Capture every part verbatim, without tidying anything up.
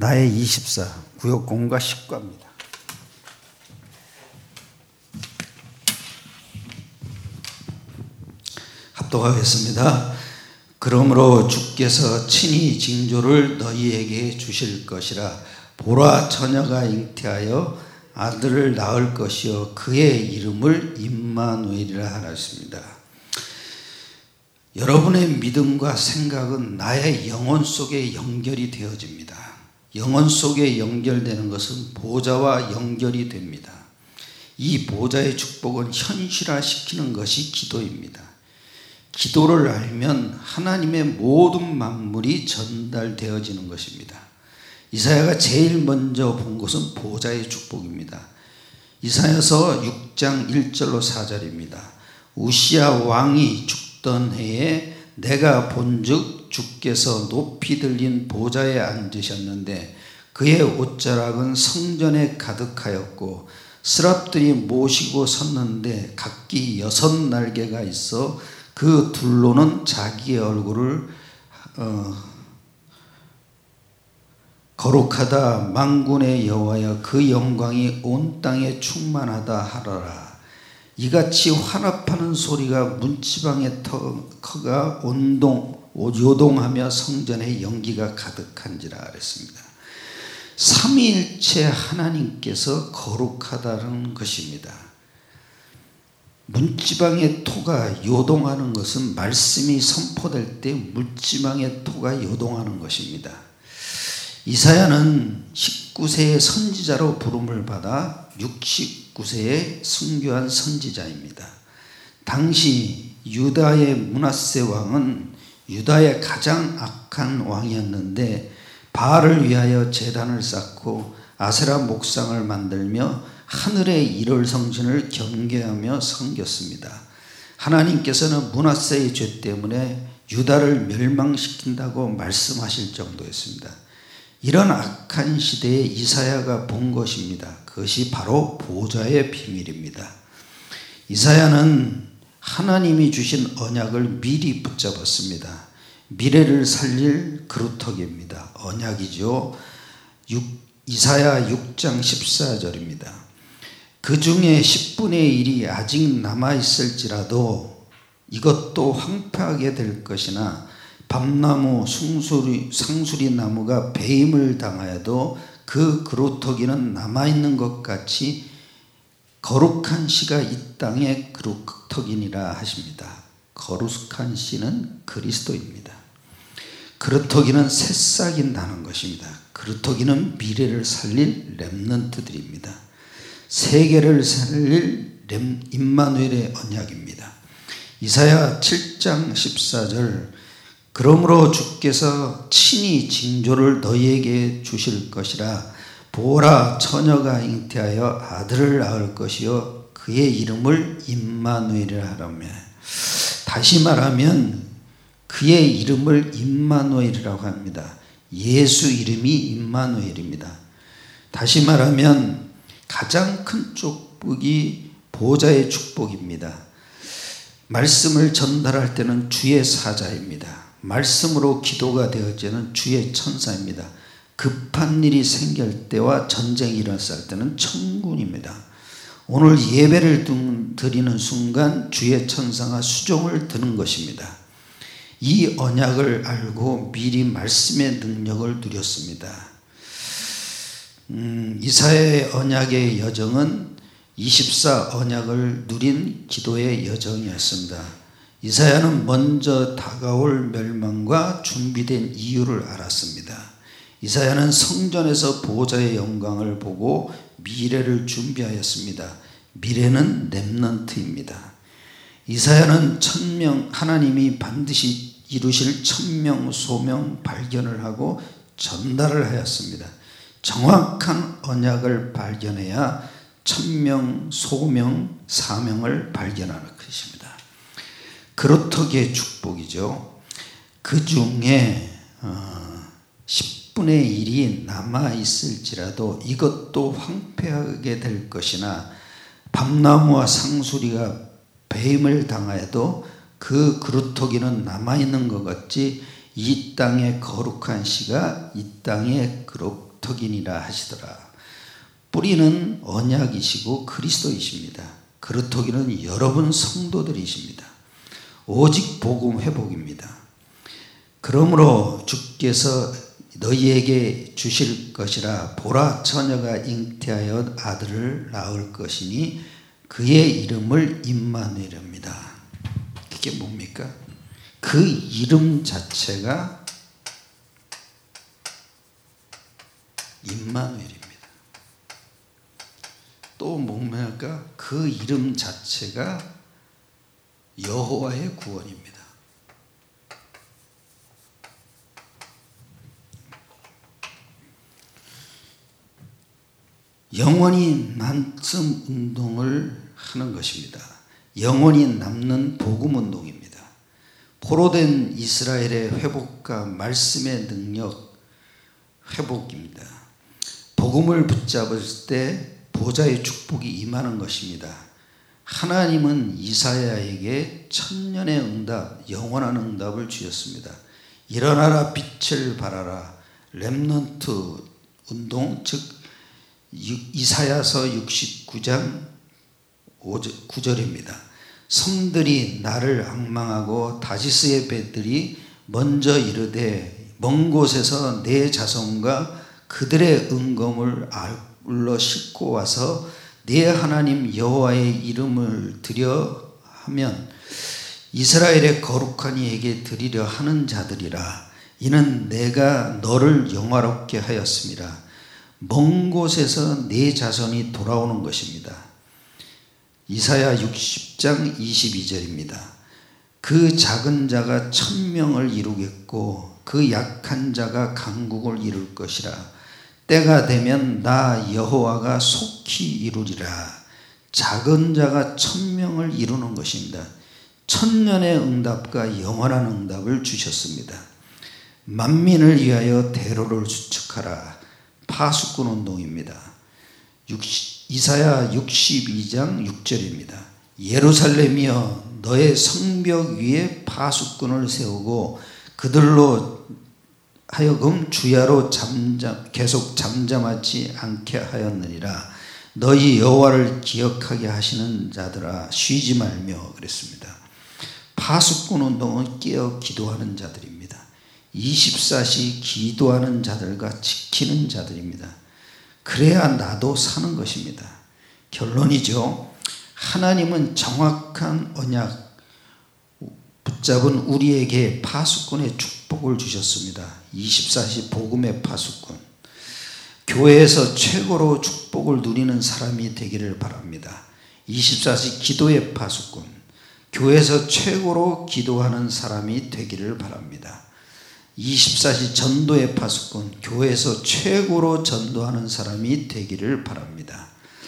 나의 이십사 구역공과 십과입니다. 합독하겠습니다. 그러므로 주께서 친히 징조를 너희에게 주실 것이라. 보라, 처녀가 잉태하여 아들을 낳을 것이요 그의 이름을 임마누엘이라 하였습니다. 여러분의 믿음과 생각은 나의 영혼 속에 연결이 되어집니다. 영혼 속에 연결되는 것은 보좌와 연결이 됩니다. 이 보좌의 축복은 현실화시키는 것이 기도입니다. 기도를 알면 하나님의 모든 만물이 전달되어지는 것입니다. 이사야가 제일 먼저 본 것은 보좌의 축복입니다. 이사야서 육 장 일 절로 사 절입니다. 우시야 왕이 죽던 해에 내가 본즉 주께서 높이 들린 보좌에 앉으셨는데 그의 옷자락은 성전에 가득하였고 스랍들이 모시고 섰는데 각기 여섯 날개가 있어 그 둘로는 자기의 얼굴을 어, 거룩하다 만군의 여호와여 그 영광이 온 땅에 충만하다 하더라. 이같이 환합하는 소리가 문지방의 터가 온동 요동하며 성전에 연기가 가득한지라 그랬습니다. 삼위일체 하나님께서 거룩하다는 것입니다. 문지방의 토가 요동하는 것은 말씀이 선포될 때 문지방의 토가 요동하는 것입니다. 이사야는 십구 세의 선지자로 부름을 받아 육십구 세에 순교한 선지자입니다. 당시 유다의 므낫세 왕은 유다의 가장 악한 왕이었는데 바알을 위하여 제단을 쌓고 아세라 목상을 만들며 하늘의 일월 성신을 경계하며 섬겼습니다. 하나님께서는 므낫세의 죄 때문에 유다를 멸망시킨다고 말씀하실 정도였습니다. 이런 악한 시대에 이사야가 본 것입니다. 그것이 바로 보좌의 비밀입니다. 이사야는 하나님이 주신 언약을 미리 붙잡았습니다. 미래를 살릴 그루터기입니다. 언약이죠. 이사야 육 장 십사 절입니다. 그 중에 십분의 일이 아직 남아있을지라도 이것도 황폐하게 될 것이나 밤나무, 숭수리, 상수리 나무가 배임을 당하여도 그 그루터기는 남아있는 것 같이 거룩한 씨가 이 땅의 그루터기니라 하십니다. 거룩한 씨는 그리스도입니다. 그루터기는 새싹이 나는 것입니다. 그루터기는 미래를 살릴 렘넌트들입니다. 세계를 살릴 렘, 임마누엘의 언약입니다. 이사야 칠 장 십사 절 그러므로 주께서 친히 징조를 너희에게 주실 것이라. 보라, 처녀가 잉태하여 아들을 낳을 것이요 그의 이름을 임마누엘이라 하라며. 다시 말하면 그의 이름을 임마누엘이라고 합니다. 예수 이름이 임마누엘입니다. 다시 말하면 가장 큰 축복이 보좌의 축복입니다. 말씀을 전달할 때는 주의 사자입니다. 말씀으로 기도가 되어지는 주의 천사입니다. 급한 일이 생길 때와 전쟁이 일어났을 때는 천군입니다. 오늘 예배를 드리는 순간 주의 천사가 수종을 드는 것입니다. 이 언약을 알고 미리 말씀의 능력을 누렸습니다. 음, 이사야의 언약의 여정은 이십사 언약을 누린 기도의 여정이었습니다. 이사야는 먼저 다가올 멸망과 준비된 이유를 알았습니다. 이사야는 성전에서 보좌의 영광을 보고 미래를 준비하였습니다. 미래는 렘넌트입니다. 이사야는 천명 하나님이 반드시 이루실 천명 소명 발견을 하고 전달을 하였습니다. 정확한 언약을 발견해야 천명 소명 사명을 발견하는 것입니다. 그루터기의 축복이죠. 그 중에 십분의 일이 남아있을지라도 이것도 황폐하게 될 것이나 밤나무와 상수리가 배임을 당하여도 그 그루터기는 남아있는 것 같이 이 땅의 거룩한 씨가 이 땅에 흙이니라 하시더라. 뿌리는 언약이시고 그리스도이십니다. 그루터기는 여러분 성도들이십니다. 오직 복음 회복입니다. 그러므로 주께서 너희에게 주실 것이라. 보라, 처녀가 잉태하여 아들을 낳을 것이니 그의 이름을 임마누엘입니다. 그게 뭡니까? 그 이름 자체가 임마누엘입니다. 또 뭡니까? 그 이름 자체가 여호와의 구원입니다. 영원히 남씀 운동을 하는 것입니다. 영원히 남는 복음 운동입니다. 포로된 이스라엘의 회복과 말씀의 능력 회복입니다. 복음을 붙잡을 때 보좌의 축복이 임하는 것입니다. 하나님은 이사야에게 천년의 응답, 영원한 응답을 주셨습니다. 일어나라, 빛을 발하라. 렘넌트 운동, 즉 이사야서 육십구 장 구 절입니다. 섬들이 나를 앙망하고 다시스의 배들이 먼저 이르되 먼 곳에서 내 자손과 그들의 은검을 아울러 싣고 와서 내 하나님 여호와의 이름을 드려 하면 이스라엘의 거룩한 이에게 드리려 하는 자들이라. 이는 내가 너를 영화롭게 하였습니다. 먼 곳에서 내 자손이 돌아오는 것입니다. 이사야 육십 장 이십이 절입니다. 그 작은 자가 천명을 이루겠고 그 약한 자가 강국을 이룰 것이라. 때가 되면 나 여호와가 속히 이루리라. 작은 자가 천명을 이루는 것입니다. 천년의 응답과 영원한 응답을 주셨습니다. 만민을 위하여 대로를 수축하라. 파수꾼 운동입니다. 이사야 육십이 장 육 절입니다. 예루살렘이여 너의 성벽 위에 파수꾼을 세우고 그들로 하여금 주야로 잠잠 계속 잠잠하지 않게 하였느니라. 너희 여호와를 기억하게 하시는 자들아 쉬지 말며 그랬습니다. 파수꾼 운동은 깨어 기도하는 자들입니다. 이십사 시 기도하는 자들과 지키는 자들입니다. 그래야 나도 사는 것입니다. 결론이죠. 하나님은 정확한 언약 붙잡은 우리에게 파수꾼의 축복을 주셨습니다. 이십사 시 복음의 파수꾼. 교회에서 최고로 축복을 누리는 사람이 되기를 바랍니다. 이십사 시 기도의 파수꾼. 교회에서 최고로 기도하는 사람이 되기를 바랍니다. 이십사 시 전도의 파수꾼. 교회에서 최고로 전도하는 사람이 되기를 바랍니다.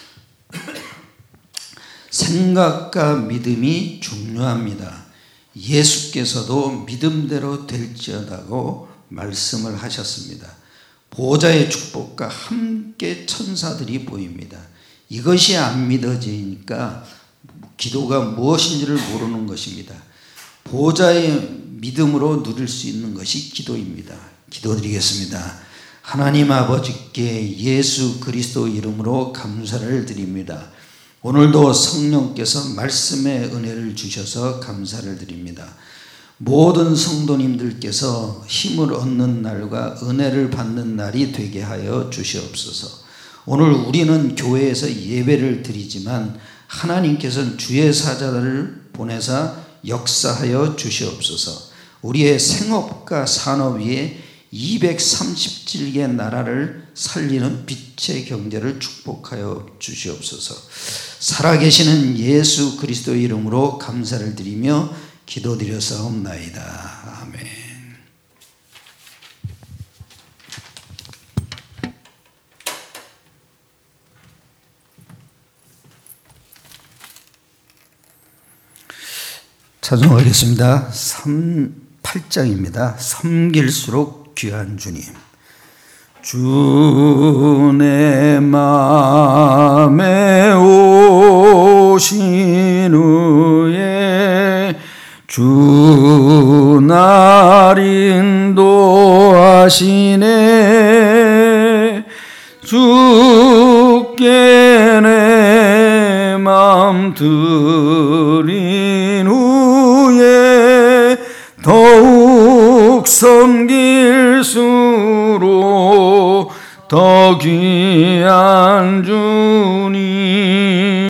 생각과 믿음이 중요합니다. 예수께서도 믿음대로 될지어다고 말씀을 하셨습니다. 보좌의 축복과 함께 천사들이 보입니다. 이것이 안 믿어지니까 기도가 무엇인지를 모르는 것입니다. 보좌의 믿음으로 누릴 수 있는 것이 기도입니다. 기도드리겠습니다. 하나님 아버지께 예수 그리스도 이름으로 감사를 드립니다. 오늘도 성령께서 말씀의 은혜를 주셔서 감사를 드립니다. 모든 성도님들께서 힘을 얻는 날과 은혜를 받는 날이 되게 하여 주시옵소서. 오늘 우리는 교회에서 예배를 드리지만 하나님께서는 주의 사자들을 보내사 역사하여 주시옵소서. 우리의 생업과 산업 위에 이백삼십칠 개 나라를 살리는 빛의 경제를 축복하여 주시옵소서. 살아계시는 예수 그리스도 이름으로 감사를 드리며 기도드렸사옵나이다. 아멘. 찬송하겠습니다. 팔 장입니다. 섬길수록 귀한 주님. 주 내 맘에 오신 후에 주 날 인도하시네. 주께 내 맘 드린 후에 더욱 섬길수록 더 귀한 주님